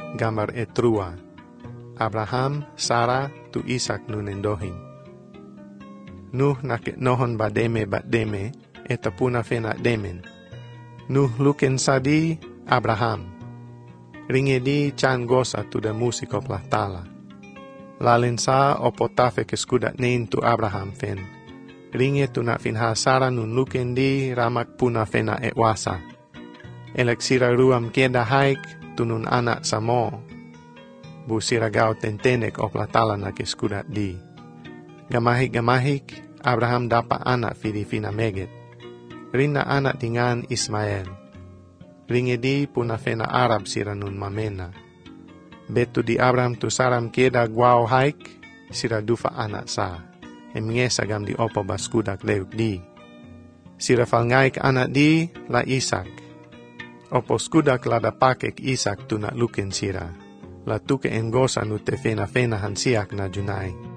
gambar etrua. Abraham, Sara, tu Isak nun endohin. Nuh naket nohon bademe batdeme, eta puna fena demen. Nuh luken sadi Abraham. Ringe di chan gosa tu da musiko plahtala. Lalen sa opotafe ke skudat nen tu Abraham fen. Ringe tu na finha Sara nun luken di ramak puna fena wasa. Eleksira ruam keda haik tu nun anak samo. Busira gau tentenek oplatala na ke skudat di. Gamahik Abraham dapat anak fina meget. Rina anak dengan Ismail. Ringe di puna fena Arab sira nun mamena. Betu di Abraham tu saram keda guau haik sira dufa anak sa. Emngesa gam di opo baskudak leuk di. Sira falngaik anak di la Isak. Opo skudak la da pakek Isak tu na luken sira. La tuke engosa nu te fena hansiak na junai.